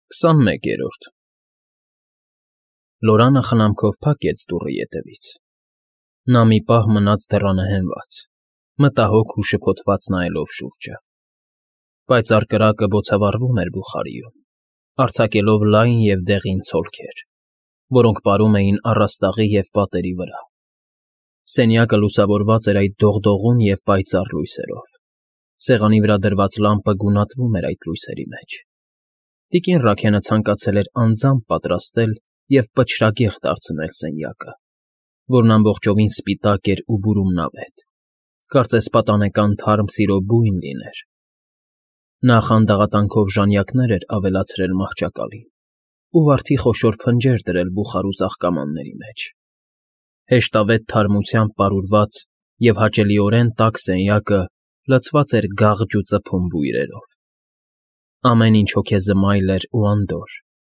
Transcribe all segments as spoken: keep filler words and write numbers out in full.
քսանմեկերորդ Լորանը խնամքով փակեց դուռը ետևից։ Նա մի պահ մնաց դռանը հենված, մտահոգ ու շփոթված նայելով շուրջը։ Պայծառ կրակը բոցավառվում էր բուխարիում, արձակելով լայն և դեղին ցոլքեր, որոնք պարում էին առաստաղի և պատերի վրա։ Սենյակը լուսավորված էր այդ դողդողուն և պայծառ լույսերով։ Սեղանի վրա դրված լամպը գունատվում էր այդ լույսերի մեջ։ Տիկին Ռաքենը ցանկացել էր անձամբ պատրաստել և պչրագեղ դարձնել սենյակը, որն ամբողջովին սպիտակ էր ու բուրումնավետ, կարծես պատանեկան թարմ սիրո բույն լիներ։ Նա խանդաղատանքով ժանյակներ էր ավելացրել մահճակալին ու վարդի խոշոր փնջեր դրել բուխարու ծաղկամանների մեջ։ Հեշտավետ թարմությամբ պարուրված և հաճելիորեն տաք սենյակը լցված էր գաղջ ու ծփում բույրերով։ Ամեն ինչ հոգեզմայլ էր ու անդորր։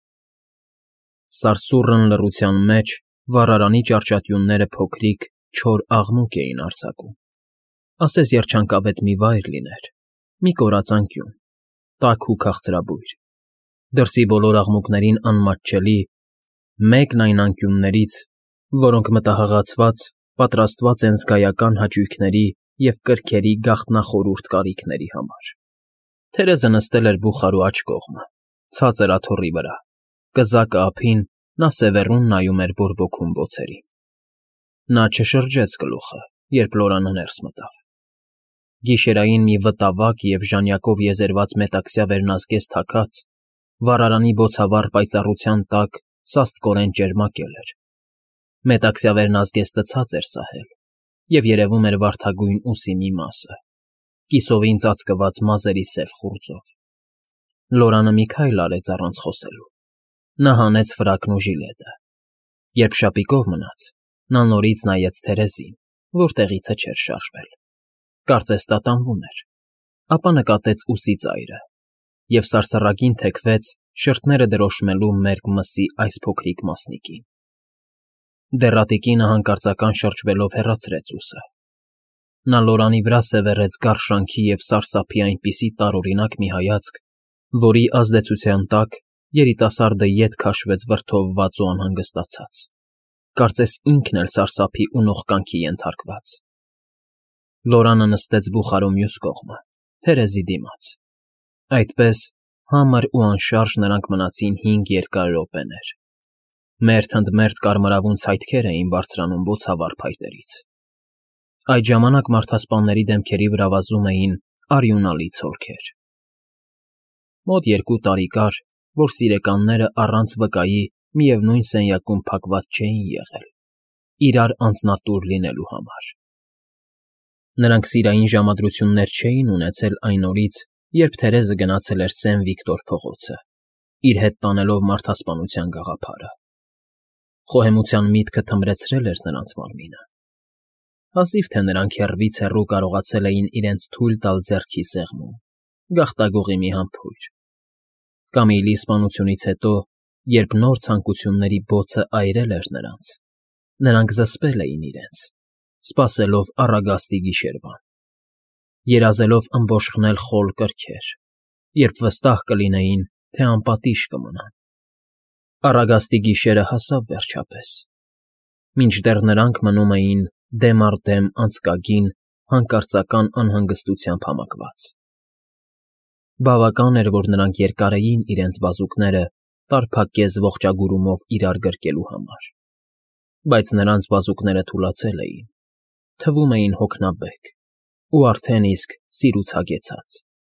Սարսուռն լռության մեջ վառարանի ճարճատյունները փոքրիկ, չոր աղմուկ էին արձակում, ասես երջանկավետ մի վայր լիներ, մի կորած անկյուն, տաք ու քաղցրաբույր։ Դրսի բոլոր աղմուկներին անմատչելի, մեկն այն անկյուններից, որոնք մտահղացված պատրաստված են զգայական հաճույքների և կրքերի գաղտնախորհուրդ կարիքների համար։ Թերեզը նստել էր բուխարու աջ կողմը, ցածր աթոռի վրա, կզակը ափին, նա սևեռուն նայում էր բորբոքում բոցերին։ Նա չշրջեց գլուխը, երբ Լորանը ներս մտավ։ Գիշերային մի վտավակ և ժանյակով եզերված մետաքսյա վերնազգեստ հագած, վառարանի բոցավառ պայծառության տակ սաստկորեն ճերմակել էր։ Մետաքսյա վերնազգեստը ցած էր սահել, և երևում էր վարդագույն ուսի մի մասը, կիսովին ծածկված մազերի սև խուրձով։ Լորանը մի քայլ արեց առանց խոսելու։ Նա հանեց ֆրակն ու ժիլետը։ Երբ շապիկով մնաց, նա նորից նայեց Թերեզին, որ տեղիցը չէր շարժվել, կարծես տատանվում էր, ապա նկատեց ուսի ծայրը և սարսռագին թեքվեց շրթները դրոշմելու մերկ մսի այս փոքրիկ մասնիկին։ Դեռատիկինը հանկարծական շրջվելով հեռացրեց ուսը։ Նա Լորանի վրա սևեռեց գարշանքի և սարսափի այնպիսի տարօրինակ մի հայացք, որի ազդեցության տակ երիտասարդը ետ քաշվեց վրդովված ու անհանգստացած, կարծես ինքն էլ սարսափի ու նողկանքի ենթարկված։ Լորանը նստեց բուխարու մյուս կողմը, Թերեզի դիմաց։ Այդպես, համր ու անշարժ նրանք մնացին հինգ երկար րոպեներ։ Մերթ ընդ մերթ կարմրավուն ցայտքեր էին բարձրանում բոցավառ փայտերից։ Այդ ժամանակ մարդասպանների դեմքերի վրա վազում էին արյունալի ցոլքեր։ Մոտ երկու տարի կար, որ սիրեկանները առանց վկայի միևնույն սենյակում փակված չէին եղել, իրար անձնատուր լինելու համար։ Նրանք սիրային ժամադրություններ չէին ունեցել այն օրից, երբ Թերեզը գնացել էր Սեն Վիկտոր փողոցը, իր հետ տանելով մարդասպանության գաղափարը։ Խոհեմության միտքը թմրեցրել էր նրանց մարմինը։ Հազիվ թե նրանք հեռվից հեռու կարողացել էին իրենց թույլ տալ ձեռքի սեղմում, գաղտագողի մի համբույր։ Կամիլի սպանությունից հետո, երբ նոր ցանկությունների բոցը այրել էր նրանց, նրանք զսպել էին իրենց, սպասելով առագաստի գիշերվան, երազելով ըմբոշխնել խոլ կրքեր, երբ վստահ կլինեին, թե անպատիժ կմնան։ Առագաստի գիշերը հասավ վերջապես, մինչդեռ նրանք մնում էին դեմ առ դեմ անցկագին, հանկարծական անհանգստությամբ համակված։ Բավական էր, որ նրանք երկարեին իրենց բազուկները տարփակեզ ողջագուրումով իրար գրկելու համար, բայց նրանց բազուկները թուլացել էին, թվում էին հոգնաբեկ ու արդեն իսկ սիրուց հագեցած։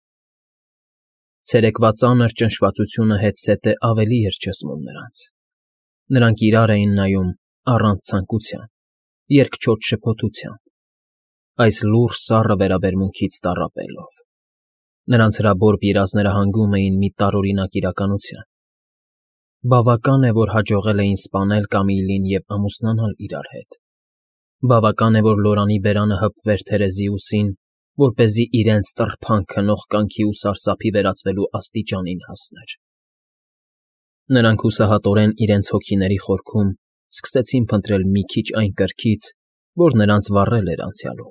Ցերեկվա ծանր ճնշվածությունը հետզհետե ավելի էր ճզմում նրանց։ Նրանք իրար էին նայում առանց ցանկության, երկչոտ շփոթությամբ, այս լուռ սառը վերաբերմունքից տառապելով։ Նրանց հրաբորբ երազները հանգում էին մի տարօրինակ իրականության։ Բավական է, որ հաջողել էին սպանել Կամիլին և ամուսնանալ իրար հետ։ Բավական է, որ Լորանի բերանը հպվեր Թերեզի ուսին, որպեսզի իրենց տրփանքը նողկանքի ու սարսափի վերածվելու աստիճանին հասներ։ Նրանք հուսահատորեն իրենց հոգիների խորքում սկսեցին փնտրել մի քիչ այն կրքից, որ նրանց վառել էր անցյալում։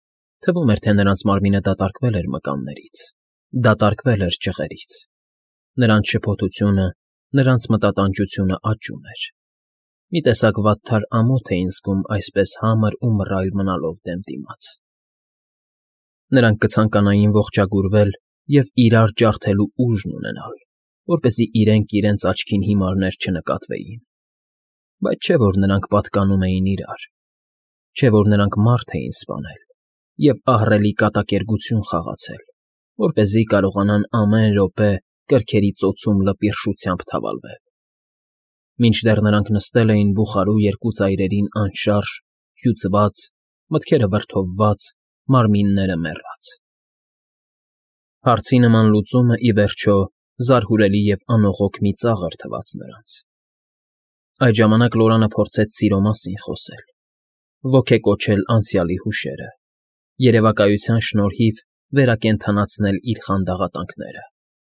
Թվում էր, թե նրանց մարմինը դատարկվել էր մկաններից, դատարկվել էր ջղերից, Նրանց շփոթությունը, նրանց մտատանջությունը աճում էր։ Մի տեսակ վատթար ամոթ էին զգում այսպես համր ու մռայլ մնալով դեմ դիմաց։ Նրանք կցանկանային ողջագուրվել և իրար ջարդելու ուժն ունենալ, որպեսզի իրենք իրենց աչքին հիմարներ չնկատվեին, բայց չէ որ նրանք պատկանում էին իրար, չէ որ նրանք մարդ էին սպանել և ահռելի կատակերգություն խաղացել, որպեսզի կարողանան ամեն րոպե կրքերի ծոցում լպիրշությամբ թավալվել։ Մինչդեռ նրանք նստել էին բուխարու երկու ծայրերին անշարժ, հյուծված, մտքերը վրդովված, մարմինները մեռած։ Հարցի նման լուծումը, ի վերջո, զարհուրելի և անողոք մի ծաղր թվաց նրանց։ Այդ ժամանակ Լորանը փորձեց սիրո մասին խոսել, ոգեկոչել անցյալի հուշերը, երևակայության շնորհիվ վերակենդանացնել իր խանդաղատանքները։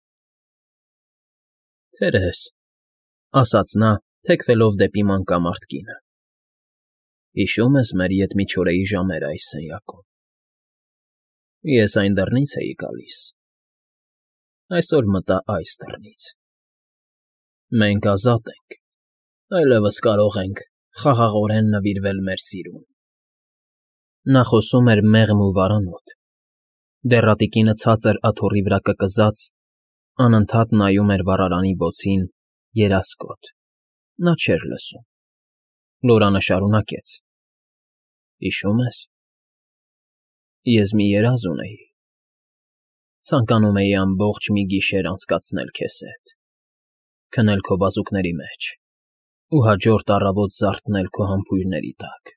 «Տերես,֊ ասաց նա, թեքվելով դեպի մանկամարդ կինը,֊ հիշո՞ւմ ես մեր ետմիջօրեի ժամերը այս սենյակում։ Ես այն դռնից էի գալիս, այսօր մտա այս դռնից։ Մենք ազատ ենք, այլևս կարող ենք խաղաղորեն նվիրվել մեր սիրուն»։ Նա խոսում էր մեղմ ու վարանոտ։ Դեռատի կինը ցածր աթոռի վրա կկզած, անընդհատ նայում էր վառարանի բոցին, երասկոտ, նա չէր լսում։ Լորանը շարունակեց. «Հիշո՞ւմ ես, ես մի երազ ունեի, ցանկանում էի ամբողջ մի գիշեր անցկացնել քեզ հետ, քնել քո բազուկների մեջ ու հաջորդ առավոտ զարթնել քո համբույրների տակ։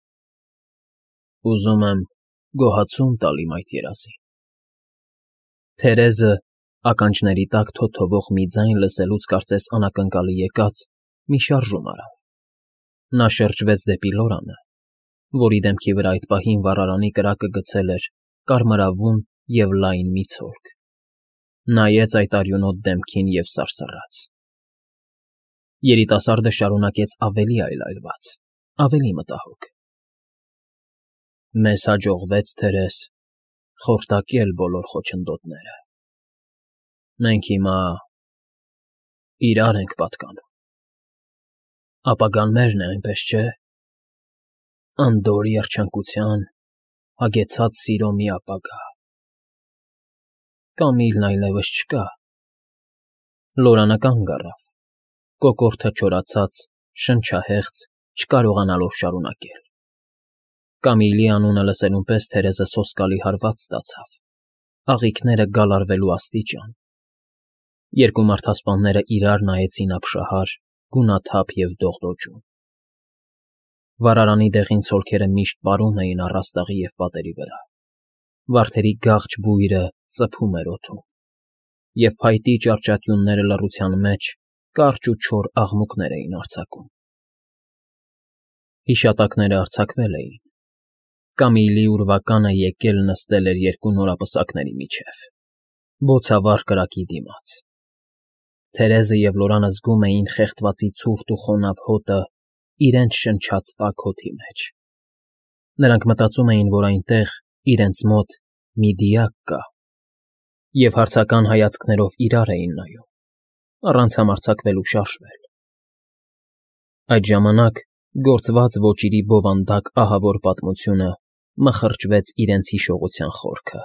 Ուզում եմ գոհացում տալ իմ այդ երազին»։ Թերեզը, ականջների տակ թոթովող մի ձայն լսելուց կարծես անակնկալի եկած, մի շարժում արավ։ Նա շրջվեց դեպի Լորանը, որի դեմքի վրա այդ պահին վառարանի կրակը գցել էր կարմրավուն և լայն մի ցորք, նայեց այդ արյունոտ դեմքին և սարսռաց։ Երիտասարդը շարունակեց ավելի այլայլված, ավելի մտահոգ. «Մեզ հաջողվեց, Թերես, խորտակել բոլոր խոչընդոտները։ Մենք հիմա իրար ենք պատկանում։ Ապագան մերն է, այնպես չէ՞։ Անդորր երջանկության, հագեցած սիրո մի ապագա։ Կամիլն այլևս չկա»։ Լորանը կանգ առավ, կոկորդը չորացած, շնչահեղձ, չկարողանալով շարունակել։ Կամիլի անունը լսելուն պես Թերեզը սոսկալի հարված ստացավ, աղիքները գալարվելու աստիճան։ Երկու մարդասպանները իրար նայեցին ապշահար, գունաթափ և դողդոջուն։ Վառարանի դեղին ցոլքերը միշտ պարում էին առաստաղի և պատերի վրա, վարդերի գաղջ բույրը ծփում էր օդում, և փայտի ճարճատյունները լռության մեջ կարճ ու չոր աղմուկներ էին արձակում։ Հիշատակներն արձակվել էին։ Կամիլի ուրվականը եկել նստել էր երկու նորապսակների միջև, բոցավառ կրակի դիմաց։ Թերեզը և Լորանը զգում էին խեղդվածի ցուրտ ու խոնավ հոտը իրենց շնչած տաք օդի մեջ։ Նրանք մտածում էին, որ այնտեղ, իրենց մոտ, մի դիակ կա, և հարցական հայացքներով իրար էին նայում, առանց համարձակվել ու շարժվել։ Այդ ժամանակ գործված ոճիրի բովանդակ ահավոր պատմությունը մխրճվեց իրենց հիշողության խորքը։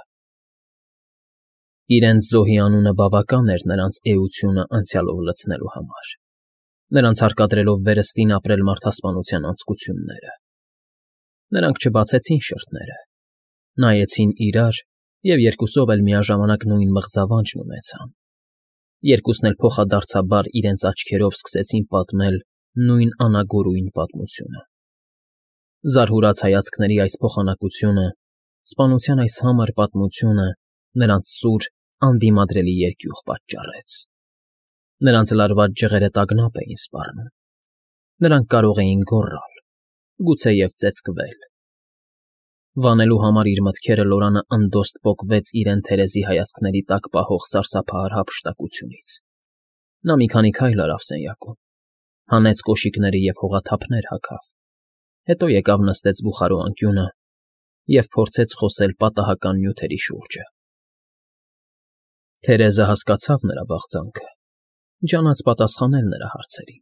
Իրենց զոհի անունը բավական էր նրանց էությունը անցյալով լցնելու համար, նրանց հարկադրելով վերստին ապրել մարդասպանության անձկությունները։ Նրանք չբացեցին շրթները, նայեցին իրար և երկուսով էլ միաժամանակ նույն մղձավանջն ունեցան։ Երկուսն էլ փոխադարձաբար իրենց աչքերով սկսեցին պատմել նույն անագորույն պատմությունը։ Զարհուրած հայացքների այս փոխանակությունը, սպանության այս համր պատմությունը նրանց սուր, անդիմադրելի երկյուղ պատճառեց։ Նրանց լարված ջղերը տագնապ էին սպառնում։ Նրանք կարող էին գոռալ, գուցեև ծեծկվել։ Վանելու համար իր մտքերը Լորանը ընդոստ պոկվեց իրեն Թերեզի հայացքների տակ պահող սարսափահար հափշտակությունից։ Նա մի քանի քայլ արավ սենյակում, հանեց կոշիկները և հողաթափներ հագավ, հետո եկավ նստեց բուխարու անկյունը և փորձեց խոսել պատահական նյութերի շուրջը։ Թերեզը հասկացավ նրա բաղձանքը, ջանաց պատասխանել նրա հարցերին։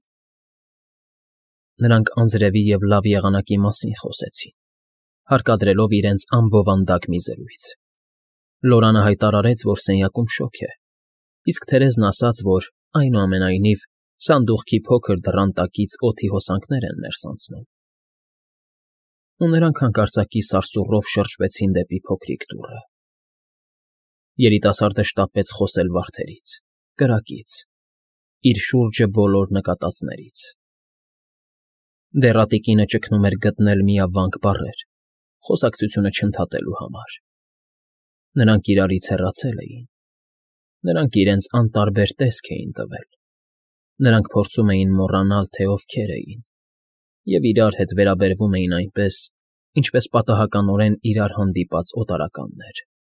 Նրանք անձրևի և լավ եղանակի մասին խոսեցին, հարկադրելով իրենց անբովանդակ մի զրույց։ Լորանը հայտարարեց, որ սենյակում շոգ է, իսկ Թերեզն ասաց, որ, այնուամենայնիվ, սանդուղքի փոքր դռան տակից օդի հոսանքներ են ներս անցնում։ Ու նրանք հանկարծակի սարսուռով շրջվեցին դեպի փոքրիկ դուռը։ Երիտասարդը շտապեց խոսել վարդերից, կրակից, իր շուրջը բոլոր նկատածներից։ Դեռատիկինը ճգնում էր գտնել միավանք բառեր, խոսակցությունը չընդհատելու համար։ Նրանք իրարից հեռացել էին։ Նրանք իրենց անտարբեր տեսք էին տվել։ Նրանք փորձում էին մոռանալ, թե ովքեր էին, և իրար հետ վերաբերվում էին այնպես, ինչպես պատահականորեն իրար հանդիպած օտարականներ։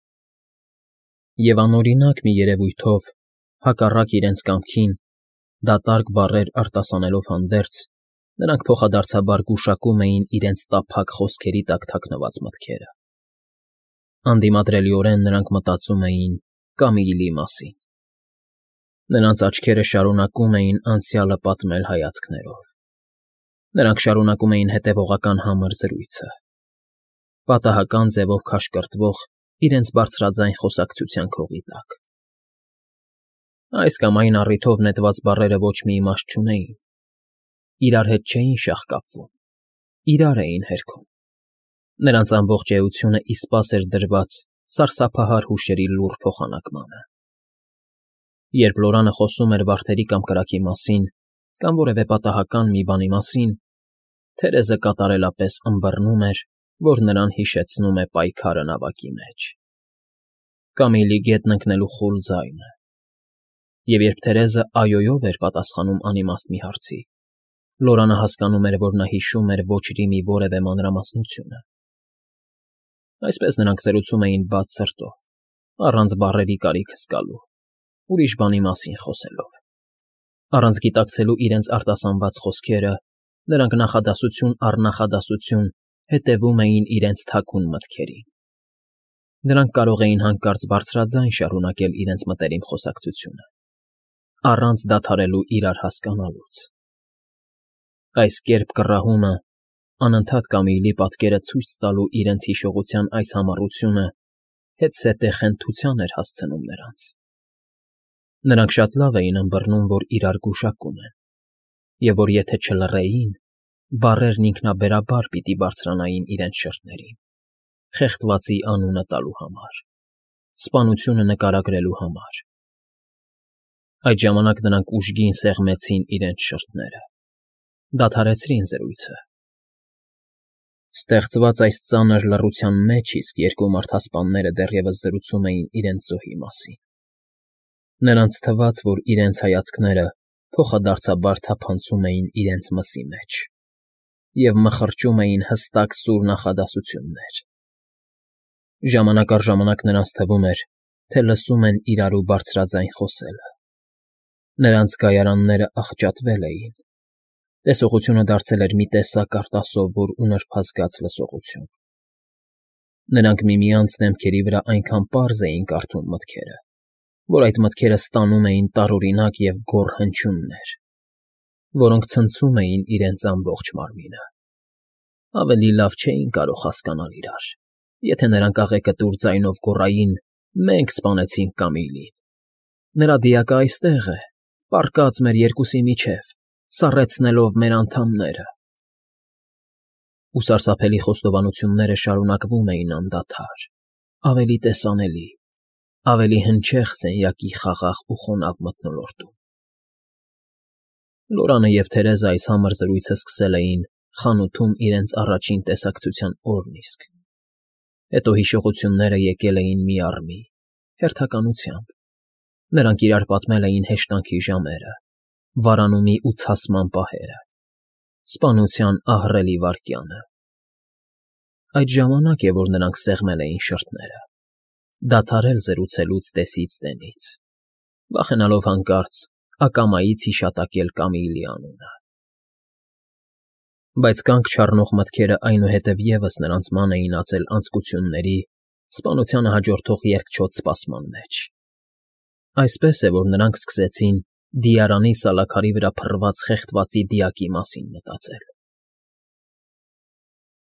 Եվ անօրինակ մի երևույթով, հակառակ իրենց կամքին, դատարկ բառեր արտասանելով հանդերձ, նրանք փոխադարձաբար գուշակում էին իրենց տափակ խոսքերի տակ թաքնված մտքերը։ Անդիմադրելիորեն նրանք մտածում էին Կամիլի մասին։ Նրանց աչքերը շարունակում էին անցյալը պատմել հայացքներով։ Նրանք շարունակում էին հետևողական համր զրույցը, պատահական ձևով քաշկրտվող իրենց բարձրաձայն խոսակցության քողի տակ։ Այս կամ այն առիթով նետված բառերը ոչ մի իմաստ չունեին։ Իրար հետ չէին շաղկապվում, իրար էին հերքում։ Նրանց ամբողջ էությունը իսպաս էր դրված սարսափահար հուշերի լուռ փոխանակմանը։ Երբ Լորանը խոսում էր վարդերի կամ կրակի մասին, կամ որևէ պատահական մի բանի մասին, Թերեզը կատարելապես ըմբռնում էր, որ նրան հիշեցնում է պայքարը նավակի մեջ, Կամիլի գետն ընկնելու խուլ ձայնը։ Եվ երբ Թերեզը այոյով էր պատասխանում անիմաստ մի հարցի, Լորանը հասկանում էր, որ նա հիշում էր ոչրի մի որևէ մանրամասնությունը։ Այսպես նրանք զրուցում էին բաց սրտով, առանց բառերի կարիք զգալու, ուրիշ բանի մասին խոսելով։ Առանց գիտակցելու իրենց արտասանված խոսքերը, նրանք նախադասություն առ նախադասություն հետևում էին իրենց թաքուն մտքերին։ Նրանք կարող էին հանկարծ բարձրաձայն շարունակել իրենց մտերիմ խոսակցությունը, առանց դադարելու իրար հասկանալուց։ Այս կերպ կռահումը, անընդհատ Կամիլի պատկերը ցույց տալու իրենց հիշողության այս համառությունը հետզհետե խենթության էր հասցնում նրանց։ Նրանք շատ լավ էին ըմբռնում, որ իրար գուշակում են, և որ եթե չլռեին, բառերն ինքնաբերաբար պիտի բարձրանային իրենց շրթներին, խեղդվածի անունը տալու համար, սպանությունը նկարագրելու համար։ Այդ ժամանակ նրանք ուժգին սեղմեցին իրենց շրթները, դադարեցրին զրույցը։ Ստեղծված այս ծանր լռության մեջ իսկ երկու մարդասպանները դեռևս զրուցում էին իրենց զոհի մասին։ Նրանց թվաց, որ իրենց հայացքները փոխադարձաբար թափանցում էին իրենց մսի մեջ և մխրճում էին հստակ սուր նախադասություններ։ Ժամանակ առ ժամանակ նրանց թվում էր, թե լսում են իրարու բարձրաձայն խոսելը։ Նրանց գայարանները աղճատվել էին, տեսողությունը դարձել էր մի տեսակ արտասովոր ու նրբազգաց լսողություն։ Նրանք միմյանց դեմքերի վրա այնքան պարզ էին կարդում մտքերը, որ այդ մտքերը ստանում էին տարօրինակ և գոռ հնչյուններ, որոնք ցնցում էին իրենց ամբողջ մարմինը։ Ավելի լավ չէին կարող հասկանալ իրար, եթե նրանք աղեկտուր ձայնով գոռային. «Մենք սպանեցինք Կամիլին։ Նրա դիակը այստեղ է, պառկած մեր երկուսի միջև, սառեցնելով մեր անդամները»։ Ու սարսափելի խոստովանությունները շարունակվում էին անդադար, ավելի տեսանելի, ավելի հնչեղ սենյակի խաղաղ ու խոնավ մթնոլորտում։ Լորանը և Թերեզը այս համր զրույցը սկսել էին խանութում իրենց առաջին տեսակցության օրն իսկ։ Հետո հիշողությունները եկել էին մի առ մի, հերթականությամբ։ Նրանք իրար պատմել էին հեշտանքի ժամերը, վարանումի ու ցասման պահերը, սպանության ահռելի վայրկյանը։ Այդ ժամանակ է, որ նրանք սեղմել էին շրթները, դադարել զրուցելուց դեսից֊դենից, վախենալով հանկարծ ակամայից հիշատակել Կամիլի անունը։ Բայց կանգ չառնող մտքերը այնուհետև ևս նրանց ման էին ածել անձկությունների, սպանությանը հաջորդող երկչոտ սպասման մեջ։ Այսպես է, որ նրանք սկսեցին դիարանի սալաքարի վրա փռված խեղդվածի դիակի մասին մտածել։